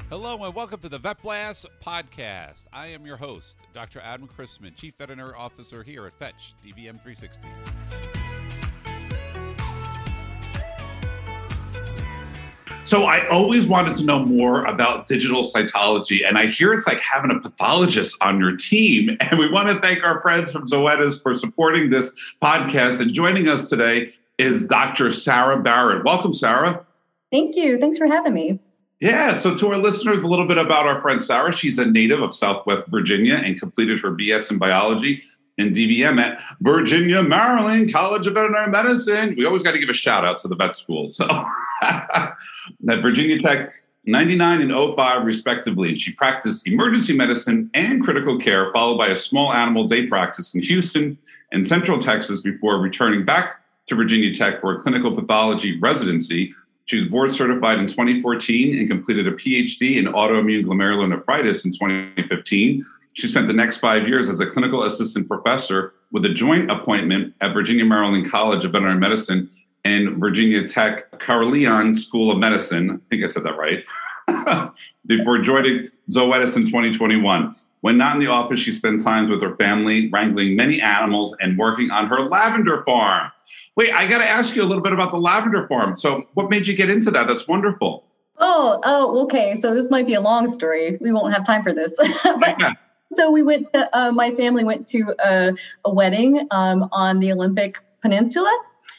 Hello and welcome to the Vet Blast podcast. I am your host, Dr. Adam Chrisman, Chief Veterinary Officer here at Fetch DVM 360. So I always wanted to know more about digital cytology, and I hear it's like having a pathologist on your team. And we want to thank our friends from Zoetis for supporting this podcast. And joining us today is Dr. Sarah Barrett. Welcome, Sarah. Thank you. Thanks for having me. Yeah, so to our listeners, a little bit about our friend Sarah. She's a native of Southwest Virginia and completed her BS in biology and DVM at Virginia Maryland College of Veterinary Medicine. We always got to give a shout out to the vet school. So at Virginia Tech, 99 and 05 respectively. And she practiced emergency medicine and critical care, followed by a small animal day practice in Houston and Central Texas before returning back to Virginia Tech for a clinical pathology residency. She was board certified in 2014 and completed a PhD in autoimmune glomerulonephritis in 2015. She spent the next 5 years as a clinical assistant professor with a joint appointment at Virginia Maryland College of Veterinary Medicine and Virginia Tech Carleon School of Medicine. I think I said that right. Before joining Zoetis in 2021. When not in the office, she spent time with her family, wrangling many animals and working on her lavender farm. Wait, I got to ask you a little bit about the lavender farm. So what made you get into that? That's wonderful. Oh, okay. So this might be a long story. We won't have time for this. So we went to, my family went to a wedding on the Olympic Peninsula.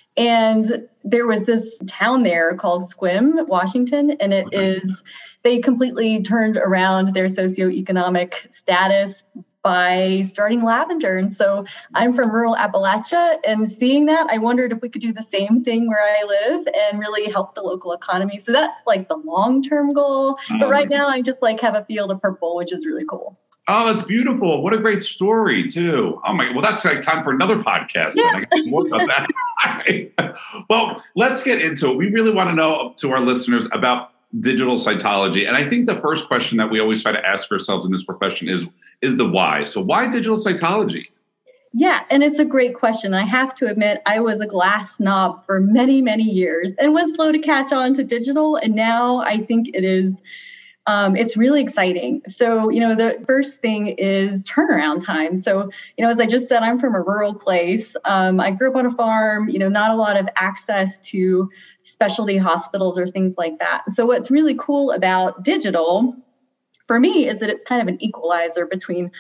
And there was this town there called Sequim, Washington. And they completely turned around their socioeconomic status by starting lavender. And so I'm from rural Appalachia, and seeing that, I wondered if we could do the same thing where I live and really help the local economy. So that's like the long-term goal. But right now I just like have a field of purple, which is really cool. Oh, that's beautiful. What a great story, too. Oh, my. Well, that's like time for another podcast. Yeah. I got more about that. Well, let's get into it. We really want to know to our listeners about digital cytology. And I think the first question that we always try to ask ourselves in this profession is the why. So why digital cytology? Yeah, and it's a great question. I have to admit, I was a glass snob for many, many years and was slow to catch on to digital. And now I think it is it's really exciting. So, the first thing is turnaround time. So, as I just said, I'm from a rural place. I grew up on a farm, not a lot of access to specialty hospitals or things like that. So what's really cool about digital for me is that it's kind of an equalizer between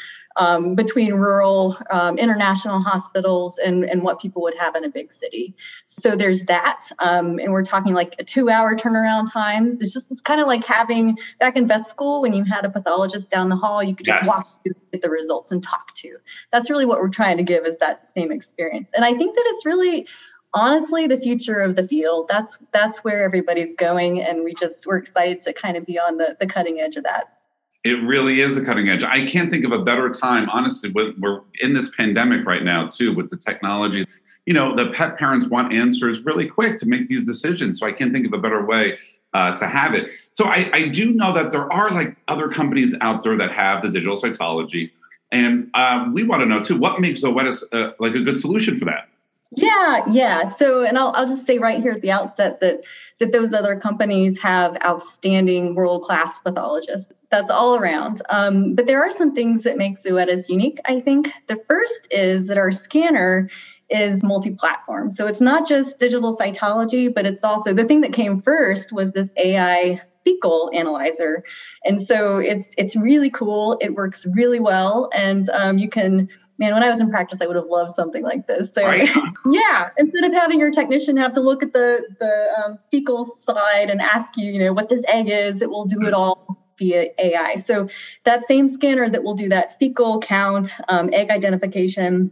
rural, international hospitals and what people would have in a big city. So there's that. And we're talking like a 2-hour turnaround time. It's kind of like having back in vet school when you had a pathologist down the hall, you could just walk to get the results and talk to. That's really what we're trying to give is that same experience. And I think that it's really honestly the future of the field. That's where everybody's going. And we're excited to kind of be on the cutting edge of that. It really is a cutting edge. I can't think of a better time, honestly. We're in this pandemic right now, too, with the technology. The pet parents want answers really quick to make these decisions. So I can't think of a better way to have it. So I do know that there are like other companies out there that have the digital cytology. And we want to know, too, what makes Zoetis like a good solution for that? Yeah. So, and I'll just say right here at the outset that those other companies have outstanding world-class pathologists. That's all around. But there are some things that make Zoetis unique, I think. The first is that our scanner is multi-platform. So it's not just digital cytology, but it's also the thing that came first was this AI fecal analyzer. And so it's really cool. It works really well. And you can... Man, when I was in practice, I would have loved something like this. So, right. Yeah, instead of having your technician have to look at the fecal side and ask you, what this egg is, it will do it all via AI. So that same scanner that will do that fecal count, egg identification,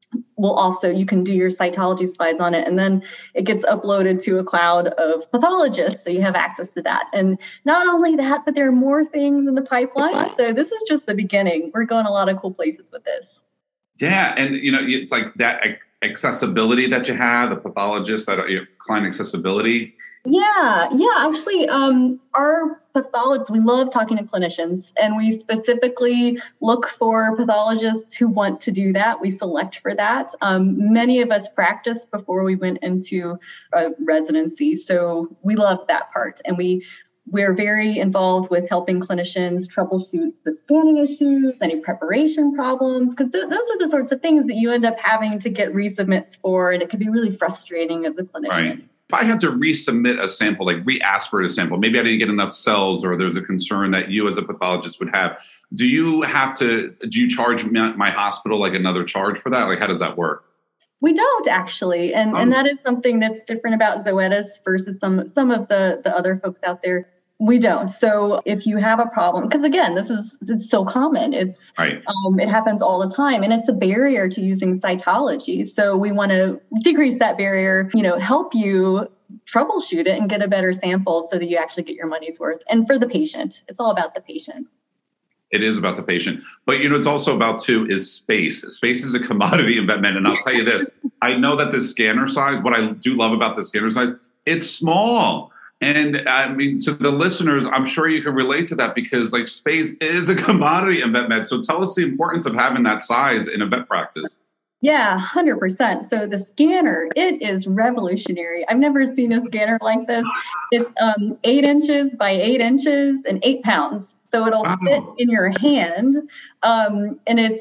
you can do your cytology slides on it, and then it gets uploaded to a cloud of pathologists, so you have access to that. And not only that, but there are more things in the pipeline. So this is just the beginning. We're going a lot of cool places with this. Yeah, and it's like that accessibility that you have, the pathologists, client accessibility. Yeah. Actually, our pathologists, we love talking to clinicians, and we specifically look for pathologists who want to do that. We select for that. Many of us practiced before we went into a residency, so we love that part, and we We're very involved with helping clinicians troubleshoot the scanning issues, any preparation problems, because those are the sorts of things that you end up having to get resubmits for, and it can be really frustrating as a clinician. Right. If I had to resubmit a sample, like re-aspirate a sample, maybe I didn't get enough cells, or there's a concern that you as a pathologist would have, do you charge my hospital like another charge for that? Like, how does that work? We don't actually, and that is something that's different about Zoetis versus some of the other folks out there. We don't. So if you have a problem, because again, it's so common. It's right. It happens all the time, and it's a barrier to using cytology. So we want to decrease that barrier. Help you troubleshoot it and get a better sample so that you actually get your money's worth. And for the patient, it's all about the patient. It is about the patient. But, it's also about, too, is space. Space is a commodity in vet med. And I'll tell you this, I know that the scanner size, what I do love about the scanner size, it's small. And I mean, to the listeners, I'm sure you can relate to that because like space is a commodity in vet med. So tell us the importance of having that size in a vet practice. Yeah, 100%. So the scanner, it is revolutionary. I've never seen a scanner like this. It's 8 inches by 8 inches and 8 pounds. So it'll fit in your hand. And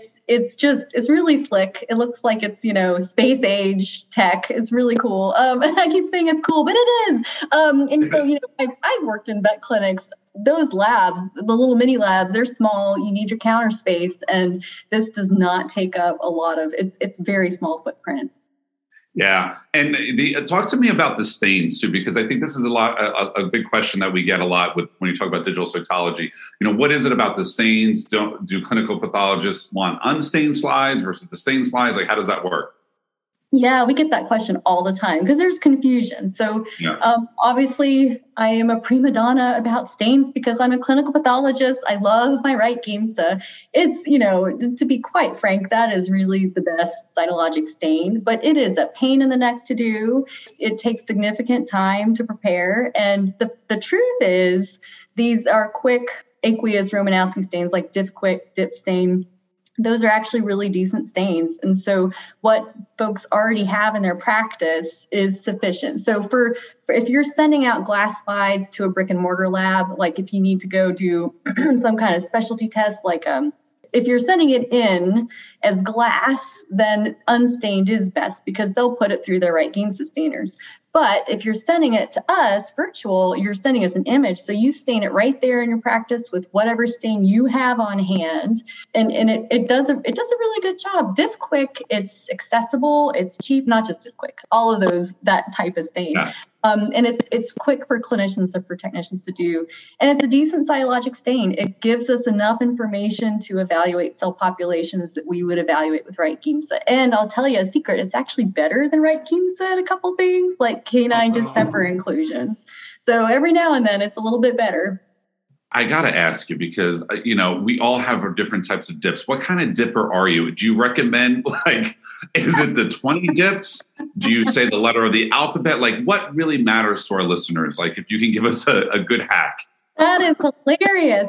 it's really slick. It looks like it's, space age tech. It's really cool. I keep saying it's cool, but it is. And so, I've worked in vet clinics. Those labs, the little mini labs, they're small. You need your counter space. And this does not take up a lot of it's very small footprint. Yeah. And talk to me about the stains too, because I think this is a big question that we get a lot when you talk about digital cytology. What is it about the stains? Do clinical pathologists want unstained slides versus the stained slides? Like, how does that work? Yeah, we get that question all the time because there's confusion. So obviously I am a prima donna about stains because I'm a clinical pathologist. I love my right Giemsa. It's, to be quite frank, that is really the best cytologic stain, but it is a pain in the neck to do. It takes significant time to prepare. And the truth is these are quick aqueous Romanowski stains like DiffQuick, Dip Stain. Those are actually really decent stains. And so what folks already have in their practice is sufficient. So for if you're sending out glass slides to a brick and mortar lab, like if you need to go do some kind of specialty test, like if you're sending it in as glass, then unstained is best because they'll put it through their right Giemsa stainers. But if you're sending it to us virtual, you're sending us an image. So you stain it right there in your practice with whatever stain you have on hand. And it does a really good job. DiffQuick, it's accessible, it's cheap, not just DiffQuick, all of those, that type of stain. Yeah. And it's quick for clinicians and for technicians to do. And it's a decent cytologic stain. It gives us enough information to evaluate cell populations that we would evaluate with right Giemsa. And I'll tell you a secret, it's actually better than right Giemsa at a couple things, like canine distemper inclusions. So every now and then it's a little bit better. I got to ask you because, we all have our different types of dips. What kind of dipper are you? Do you recommend, is it the 20 dips? Do you say the letter of the alphabet? Like, what really matters to our listeners? Like, if you can give us a good hack. That is hilarious.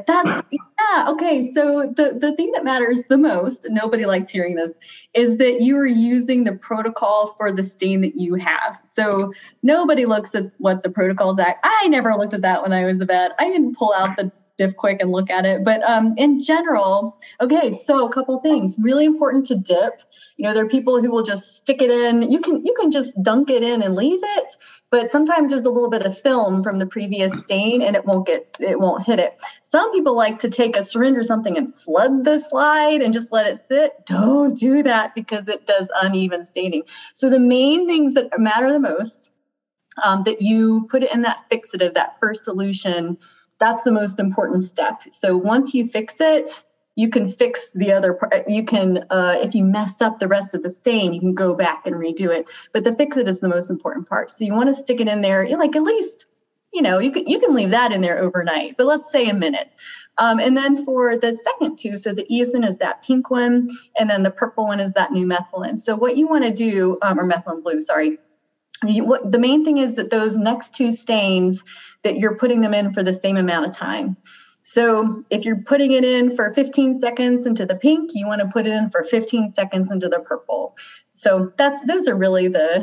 Okay. So the thing that matters the most, and nobody likes hearing this, is that you are using the protocol for the stain that you have. So nobody looks at what the protocol's at. I never looked at that when I was a vet. I didn't pull out the DiffQuick and look at it. But in general, okay, so a couple things. Really important to dip. There are people who will just stick it in. You can just dunk it in and leave it. But sometimes there's a little bit of film from the previous stain and it won't hit it. Some people like to take a syringe or something and flood the slide and just let it sit. Don't do that because it does uneven staining. So the main things that matter the most, that you put it in that fixative, that first solution, that's the most important step. So once you fix it, you can fix the other part. You can, if you mess up the rest of the stain, you can go back and redo it. But the fix it is the most important part. So you want to stick it in there, like at least, you can leave that in there overnight, but let's say a minute. And then for the second two, so the eosin is that pink one, and then the purple one is that new methylene. So what you want to do, or methylene blue, sorry. The main thing is that those next two stains, that you're putting them in for the same amount of time. So if you're putting it in for 15 seconds into the pink, you want to put it in for 15 seconds into the purple. So those are really the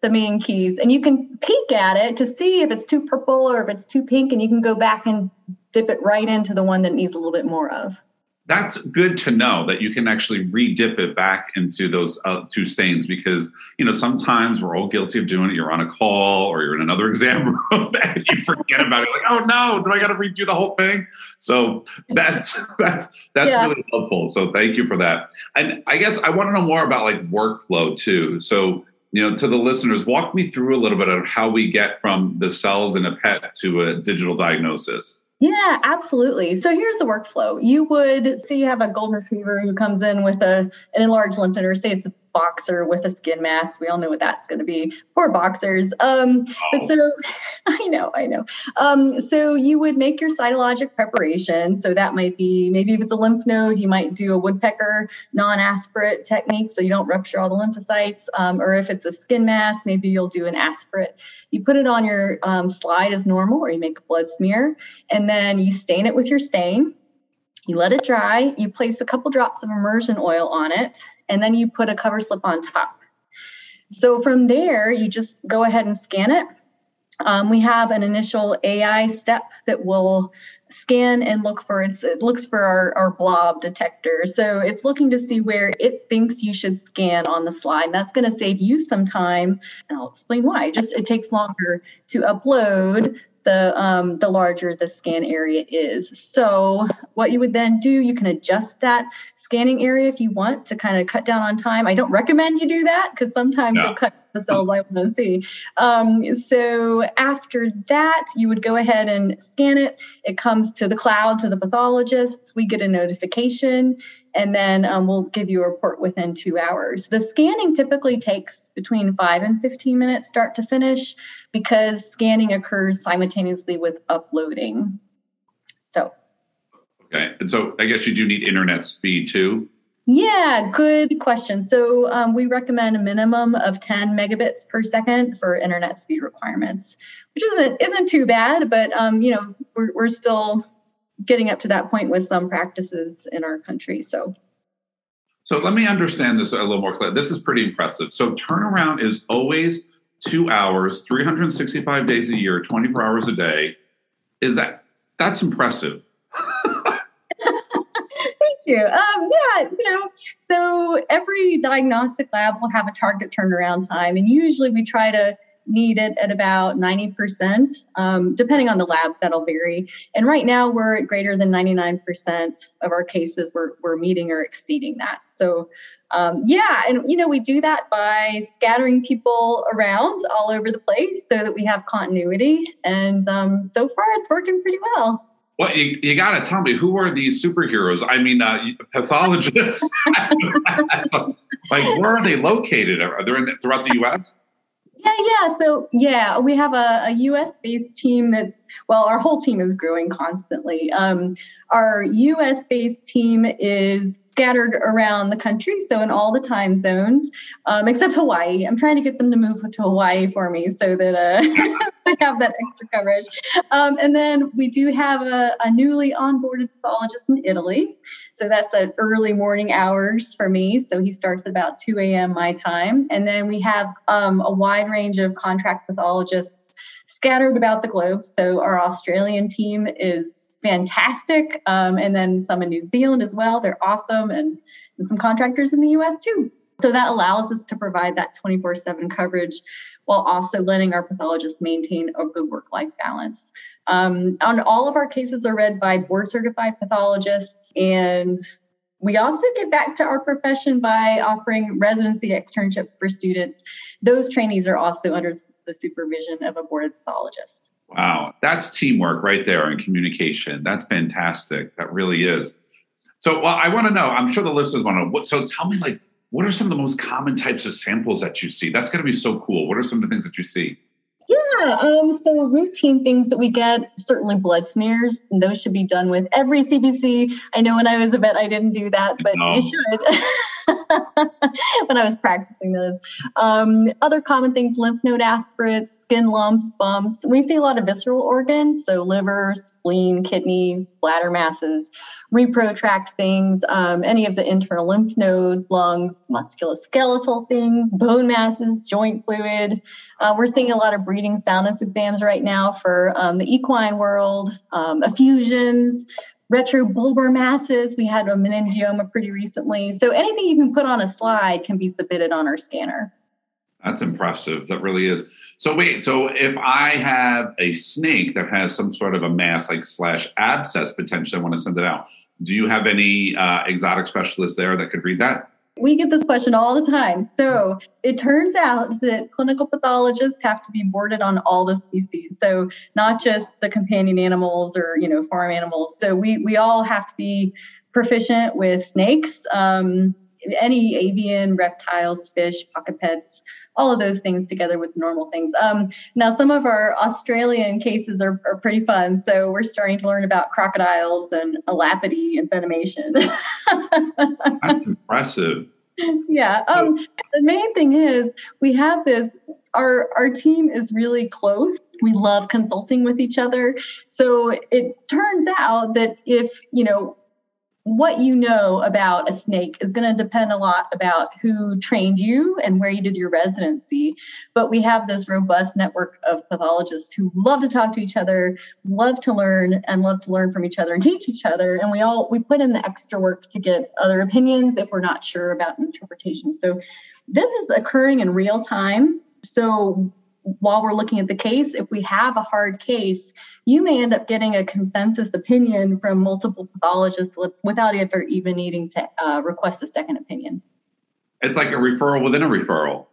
the main keys. And you can peek at it to see if it's too purple or if it's too pink, and you can go back and dip it right into the one that needs a little bit more of. That's good to know that you can actually re-dip it back into those two stains, because, sometimes we're all guilty of doing it. You're on a call or you're in another exam room and you forget about it. Like, oh no, do I got to redo the whole thing? So that's really helpful. So thank you for that. And I guess I want to know more about like workflow too. So, to the listeners, walk me through a little bit of how we get from the cells in a PET to a digital diagnosis. Yeah, absolutely. So here's the workflow. You would say you have a golden retriever who comes in with an enlarged lymph node, or say it's a boxer with a skin mass. We all know what that's going to be. Poor boxers. But so I know. So you would make your cytologic preparation. So that might be, maybe if it's a lymph node, you might do a woodpecker non-aspirate technique so you don't rupture all the lymphocytes. Or if it's a skin mass, maybe you'll do an aspirate. You put it on your slide as normal, or you make a blood smear, and then you stain it with your stain. You let it dry. You place a couple drops of immersion oil on it, and then you put a cover slip on top. So from there, you just go ahead and scan it. We have an initial AI step that will scan and look for it. It looks for our blob detector. So it's looking to see where it thinks you should scan on the slide. That's going to save you some time, and I'll explain why. It takes longer to upload the larger the scan area is. So what you would then do, you can adjust that scanning area if you want to kind of cut down on time. I don't recommend you do that because sometimes you'll cut the cells I want to see. So after that, you would go ahead and scan it. It comes to the cloud, to the pathologists. We get a notification, and then we'll give you a report within 2 hours. The scanning typically takes between 5 and 15 minutes start to finish, because scanning occurs simultaneously with uploading. Okay. And so I guess you do need internet speed too? Yeah, good question. So we recommend a minimum of 10 megabits per second for internet speed requirements, which isn't too bad, but we're still getting up to that point with some practices in our country. So let me understand this a little more clearly. This is pretty impressive. So turnaround is always 2 hours, 365 days a year, 24 hours a day. That's impressive. Thank you. So every diagnostic lab will have a target turnaround time, and usually we try to meet it at about 90%. Depending on the lab, that'll vary. And right now we're at greater than 99% of our cases we're meeting or exceeding that. So we do that by scattering people around all over the place so that we have continuity. And so far it's working pretty well. Well, you got to tell me, who are these superheroes? I mean, pathologists. Like, where are they located? Are they throughout the U.S.? Yeah. So, we have a U.S.-based team our whole team is growing constantly. Our U.S.-based team is scattered around the country, so in all the time zones, except Hawaii. I'm trying to get them to move to Hawaii for me so that I have that extra coverage. And then we do have a newly onboarded pathologist in Italy. So that's at early morning hours for me. So he starts at about 2 a.m. my time. And then we have a wide range of contract pathologists scattered about the globe. So our Australian team is fantastic. And then some in New Zealand as well. They're awesome. And some contractors in the US too. So that allows us to provide that 24/7 coverage while also letting our pathologists maintain a good work-life balance. On all of our cases are read by board-certified pathologists, and we also give back to our profession by offering residency externships for students. Those trainees are also under the supervision of a board pathologist. Wow, that's teamwork right there and communication. That's fantastic. That really is. So, I want to know, I'm sure the listeners want to know, so tell me, what are some of the most common types of samples that you see? That's going to be so cool. What are some of the things that you see? Yeah, so routine things that we get, certainly blood smears, and those should be done with every CBC. I know when I was a vet, I didn't do that, but you should. when I was practicing those. Other common things, lymph node aspirates, skin lumps, bumps. We see a lot of visceral organs, so liver, spleen, kidneys, bladder masses, repro tract things, any of the internal lymph nodes, lungs, musculoskeletal things, bone masses, joint fluid. We're seeing a lot of breeding soundness exams right now for the equine world, effusions, retrobulbar masses. We had a meningioma pretty recently. So anything you can put on a slide can be submitted on our scanner. That's impressive. That really is. So wait, so if I have a snake that has some sort of a mass, like / abscess, potentially I want to send it out, do you have any exotic specialists there that could read that? We get this question all the time. So it turns out that clinical pathologists have to be boarded on all the species. So not just the companion animals or, farm animals. So we all have to be proficient with snakes, any avian, reptiles, fish, pocket pets, all of those things together with normal things. Now, some of our Australian cases are pretty fun. So we're starting to learn about crocodiles and elapidie and venomation. That's impressive. Yeah. The main thing is we have this, our team is really close. We love consulting with each other. So it turns out that if, what you know about a snake is going to depend a lot about who trained you and where you did your residency. But we have this robust network of pathologists who love to talk to each other, love to learn from each other and teach each other. And we put in the extra work to get other opinions if we're not sure about interpretation. So this is occurring in real time. So while we're looking at the case, if we have a hard case, you may end up getting a consensus opinion from multiple pathologists without ever even needing to request a second opinion. It's like a referral within a referral,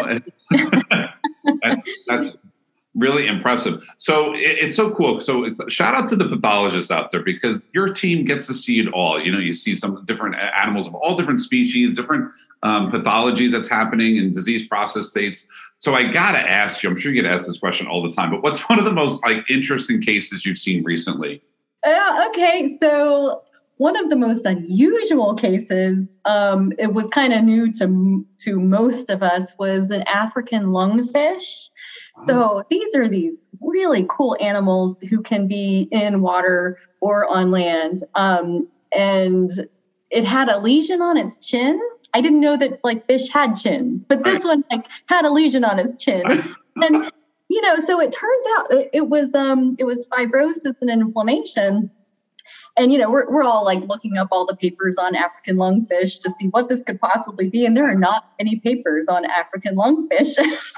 That's really impressive. So it's so cool. So shout out to the pathologists out there, because your team gets to see it all. You see some different animals of all different species, different pathologies that's happening in disease process states. So I got to ask you, I'm sure you get asked this question all the time, but what's one of the most interesting cases you've seen recently? Okay. So one of the most unusual cases, it was kind of new to most of us, was an African lungfish. So these are these really cool animals who can be in water or on land. And it had a lesion on its chin. I didn't know that fish had chins, but this one had a lesion on its chin. And, so it turns out it was fibrosis and inflammation. And, we're all looking up all the papers on African lungfish to see what this could possibly be. And there are not any papers on African lungfish.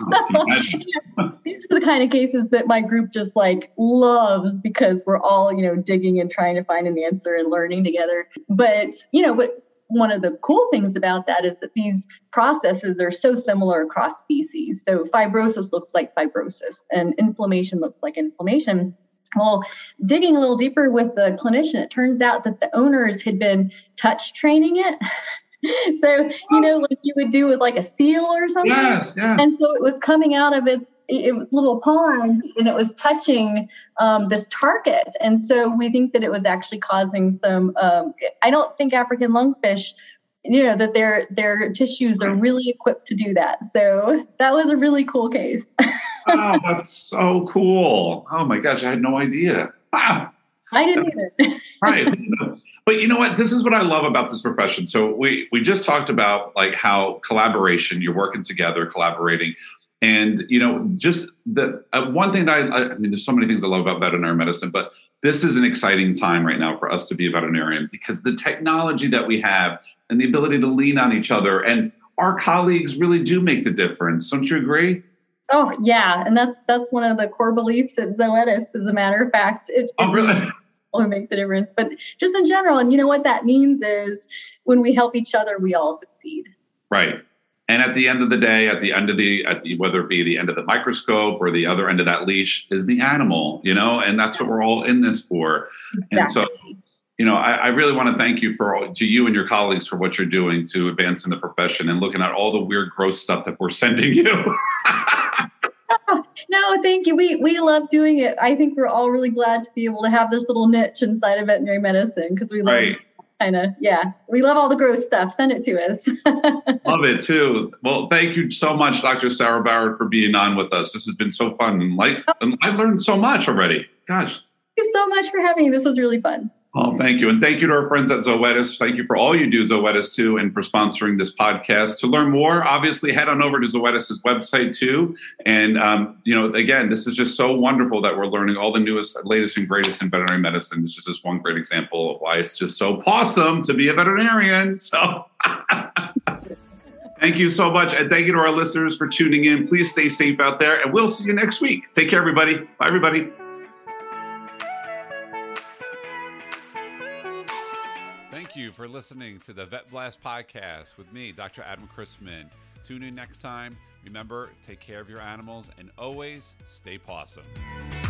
These are the kind of cases that my group just loves, because we're all, digging and trying to find an answer and learning together. But one of the cool things about that is that these processes are so similar across species. So fibrosis looks like fibrosis and inflammation looks like inflammation. Well, digging a little deeper with the clinician, it turns out that the owners had been touch training it. So, like you would do with a seal or something. Yes, yeah. And so it was coming out of its little pond and it was touching this target. And so we think that it was actually causing some, I don't think African lungfish, that their tissues are really equipped to do that. So that was a really cool case. Oh, that's so cool. Oh my gosh, I had no idea. Wow. I didn't either. Right. But you know what? This is what I love about this profession. So we just talked about how collaboration, you're working together, collaborating. And, just the one thing that I mean, there's so many things I love about veterinary medicine, but this is an exciting time right now for us to be a veterinarian, because the technology that we have and the ability to lean on each other and our colleagues really do make the difference. Don't you agree? Oh, yeah. And that's one of the core beliefs at Zoetis, as a matter of fact. Really? Will make the difference. But just in general, and what that means is when we help each other, we all succeed. Right. And at the end of the day, at the whether it be the end of the microscope or the other end of that leash is the animal, and that's what we're all in this for. Exactly. And so, I really want to thank you to you and your colleagues for what you're doing to advance in the profession and looking at all the weird, gross stuff that we're sending you. No, thank you. We love doing it. I think we're all really glad to be able to have this little niche inside of veterinary medicine, because we love it. kind of, yeah. We love all the gross stuff. Send it to us. Love it too. Well, thank you so much, Dr. Sarah Bauer, for being on with us. This has been so fun. And I've learned so much already. Gosh. Thank you so much for having me. This was really fun. Oh, thank you. And thank you to our friends at Zoetis. Thank you for all you do, Zoetis, too, and for sponsoring this podcast. To learn more, obviously, head on over to Zoetis' website, too. And, again, this is just so wonderful that we're learning all the newest, latest, and greatest in veterinary medicine. This is just one great example of why it's just so awesome to be a veterinarian. So thank you so much. And thank you to our listeners for tuning in. Please stay safe out there, and we'll see you next week. Take care, everybody. Bye, everybody. Thank you for listening to the Vet Blast podcast with me, Dr. Adam Chrisman. Tune in next time. Remember, take care of your animals and always stay pawsome.